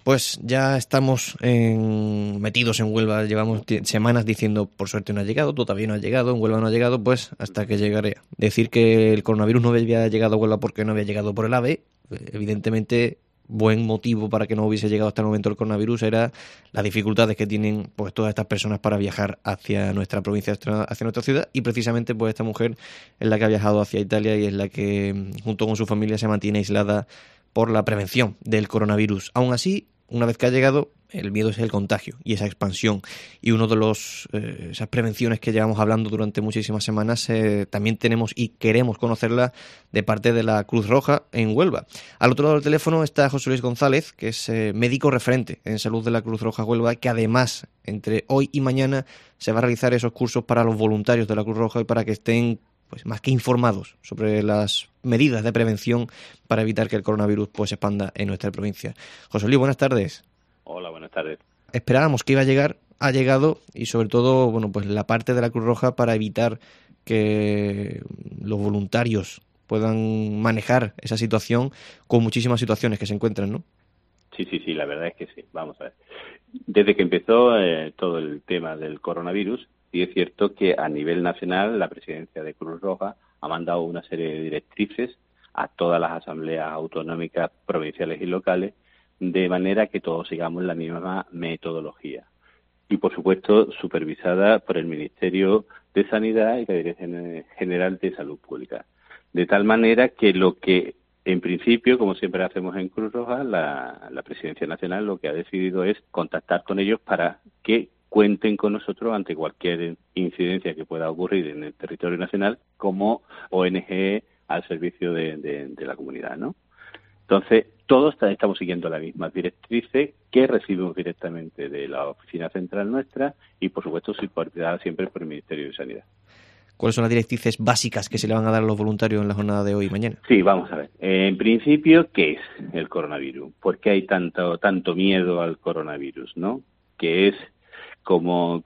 Pues ya estamos metidos en Huelva, llevamos semanas diciendo, por suerte no ha llegado, todavía no ha llegado, en Huelva no ha llegado, pues hasta que llegaré. Decir que el coronavirus no había llegado a Huelva porque no había llegado por el AVE, evidentemente buen motivo para que no hubiese llegado hasta el momento el coronavirus era las dificultades que tienen pues todas estas personas para viajar hacia nuestra provincia, hacia nuestra ciudad, y precisamente pues esta mujer es la que ha viajado hacia Italia y es la que junto con su familia se mantiene aislada por la prevención del coronavirus. Aún así, una vez que ha llegado, el miedo es el contagio y esa expansión. Y uno de esas prevenciones que llevamos hablando durante muchísimas semanas, también tenemos y queremos conocerla de parte de la Cruz Roja en Huelva. Al otro lado del teléfono está José Luis González, que es médico referente en salud de la Cruz Roja Huelva, que además, entre hoy y mañana, se va a realizar esos cursos para los voluntarios de la Cruz Roja y para que estén pues más que informados sobre las medidas de prevención para evitar que el coronavirus pues se expanda en nuestra provincia. José Luis, buenas tardes. Hola, buenas tardes. Esperábamos que iba a llegar, ha llegado, y sobre todo, bueno, pues la parte de la Cruz Roja para evitar que los voluntarios puedan manejar esa situación con muchísimas situaciones que se encuentran, ¿no? Sí, la verdad es que sí. Vamos a ver. Desde que empezó todo el tema del coronavirus, sí es cierto que a nivel nacional la presidencia de Cruz Roja ha mandado una serie de directrices a todas las asambleas autonómicas provinciales y locales, de manera que todos sigamos la misma metodología. Y, por supuesto, supervisada por el Ministerio de Sanidad y la Dirección General de Salud Pública. De tal manera que lo que, en principio, como siempre hacemos en Cruz Roja, la Presidencia Nacional lo que ha decidido es contactar con ellos para que cuenten con nosotros ante cualquier incidencia que pueda ocurrir en el territorio nacional como ONG al servicio de la comunidad, ¿no? Entonces, todos estamos siguiendo las mismas directrices que recibimos directamente de la oficina central nuestra y, por supuesto, supervisada siempre por el Ministerio de Sanidad. ¿Cuáles son las directrices básicas que se le van a dar a los voluntarios en la jornada de hoy y mañana? Sí, vamos a ver. En principio, ¿qué es el coronavirus? ¿Por qué hay tanto miedo al coronavirus, no? Que es como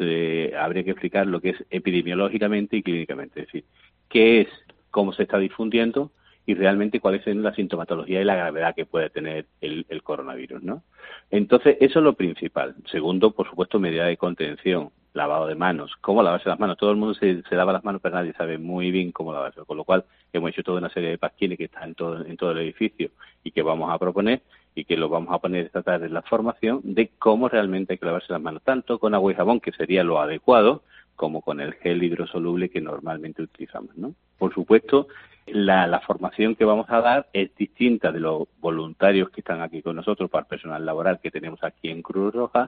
se habría que explicar lo que es epidemiológicamente y clínicamente. Es decir, ¿qué es? ¿Cómo se está difundiendo? Y realmente cuál es la sintomatología y la gravedad que puede tener el coronavirus, ¿no? Entonces, eso es lo principal. Segundo, por supuesto, medida de contención, lavado de manos. ¿Cómo lavarse las manos? Todo el mundo se lava las manos, pero nadie sabe muy bien cómo lavarse. Con lo cual, hemos hecho toda una serie de pasquines que están en todo el edificio y que vamos a proponer y que lo vamos a poner esta tarde en la formación de cómo realmente hay que lavarse las manos, tanto con agua y jabón, que sería lo adecuado, como con el gel hidrosoluble que normalmente utilizamos, ¿no? Por supuesto, la formación que vamos a dar es distinta de los voluntarios que están aquí con nosotros para el personal laboral que tenemos aquí en Cruz Roja,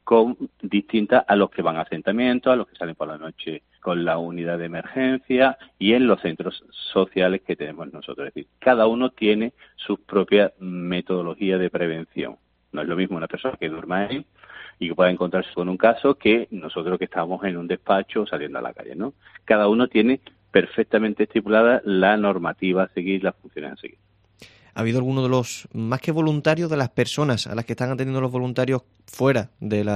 distinta a los que van a asentamientos, a los que salen por la noche con la unidad de emergencia y en los centros sociales que tenemos nosotros. Es decir, cada uno tiene su propia metodología de prevención. No es lo mismo una persona que duerma ahí y que pueda encontrarse con un caso que nosotros que estamos en un despacho saliendo a la calle, ¿no? Cada uno tiene perfectamente estipulada la normativa a seguir, las funciones a seguir. ¿Ha habido alguno de los, más que voluntarios, de las personas a las que están atendiendo los voluntarios fuera de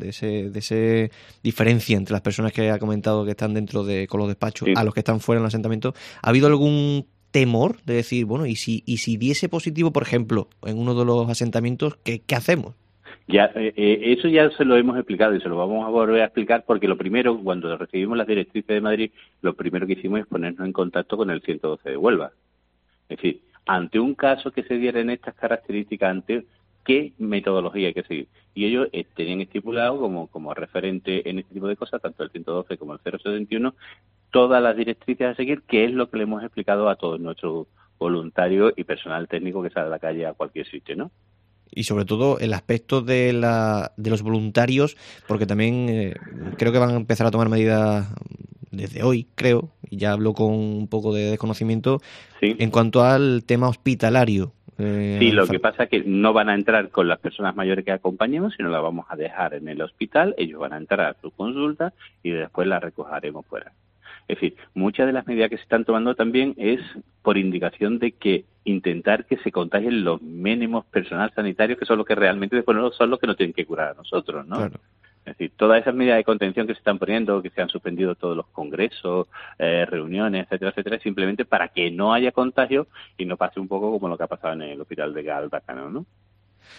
ese diferencia entre las personas que ha comentado que están dentro con los despachos Sí. a los que están fuera en el asentamiento? ¿Ha habido algún temor de decir, bueno, y si diese positivo, por ejemplo, en uno de los asentamientos, ¿qué hacemos? Ya, eso ya se lo hemos explicado y se lo vamos a volver a explicar porque lo primero, cuando recibimos las directrices de Madrid, lo primero que hicimos es ponernos en contacto con el 112 de Huelva. Es decir, ante un caso que se diera en estas características, ante qué metodología hay que seguir. Y ellos tenían estipulado como referente en este tipo de cosas, tanto el 112 como el 071, todas las directrices a seguir, que es lo que le hemos explicado a todos nuestros voluntarios y personal técnico que sale a la calle a cualquier sitio, ¿no? Y sobre todo el aspecto de los voluntarios, porque también creo que van a empezar a tomar medidas desde hoy, creo, y ya hablo con un poco de desconocimiento, Sí. en cuanto al tema hospitalario. Sí, lo que pasa es que no van a entrar con las personas mayores que acompañemos, sino las vamos a dejar en el hospital, ellos van a entrar a su consulta y después las recogeremos fuera. Es decir, muchas de las medidas que se están tomando también es por indicación de que intentar que se contagien los mínimos personal sanitarios, que son los que realmente después son los que nos tienen que curar a nosotros, ¿no? Claro. Es decir, todas esas medidas de contención que se están poniendo, que se han suspendido todos los congresos, reuniones, etcétera, es simplemente para que no haya contagio y no pase un poco como lo que ha pasado en el hospital de Galdácano, ¿no?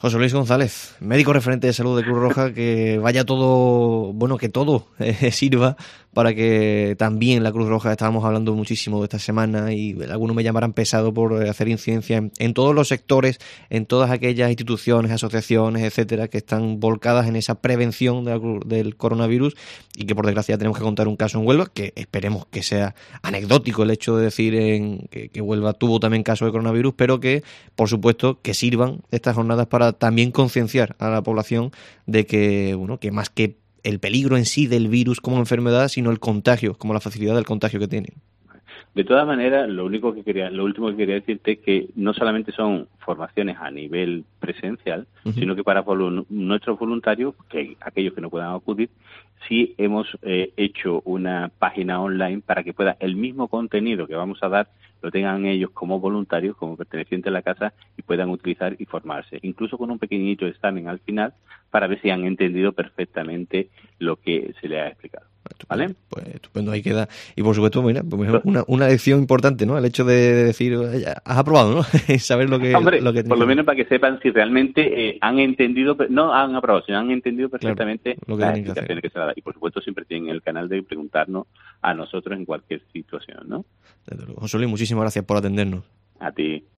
José Luis González, médico referente de salud de Cruz Roja, que vaya todo, bueno, que todo sirva para que también la Cruz Roja, estábamos hablando muchísimo de esta semana y algunos me llamarán pesado por hacer incidencia en todos los sectores, en todas aquellas instituciones, asociaciones, etcétera, que están volcadas en esa prevención del coronavirus y que por desgracia tenemos que contar un caso en Huelva, que esperemos que sea anecdótico el hecho de decir que Huelva tuvo también caso de coronavirus, pero que, por supuesto, que sirvan estas jornadas para también concienciar a la población de que, bueno, que más que el peligro en sí del virus como enfermedad, sino el contagio, como la facilidad del contagio que tiene. De todas maneras, lo último que quería decirte es que no solamente son formaciones a nivel presencial, sino que para nuestros voluntarios, que aquellos que no puedan acudir, sí hemos hecho una página online para que pueda el mismo contenido que vamos a dar lo tengan ellos como voluntarios, como pertenecientes a la casa y puedan utilizar y formarse, incluso con un pequeñito examen al final para ver si han entendido perfectamente lo que se les ha explicado. ¿Vale? Pues estupendo, ahí queda. Y por supuesto, mira, una lección importante, ¿no? El hecho de decir, has aprobado, ¿no? Saber lo que... Hombre, lo que por lo menos para que sepan si realmente han entendido, no han aprobado, sino han entendido perfectamente lo que las tienen que explicaciones que se dan. Y por supuesto siempre tienen el canal de preguntarnos a nosotros en cualquier situación, ¿no? Desde luego. José Luis, muchísimas gracias por atendernos. A ti.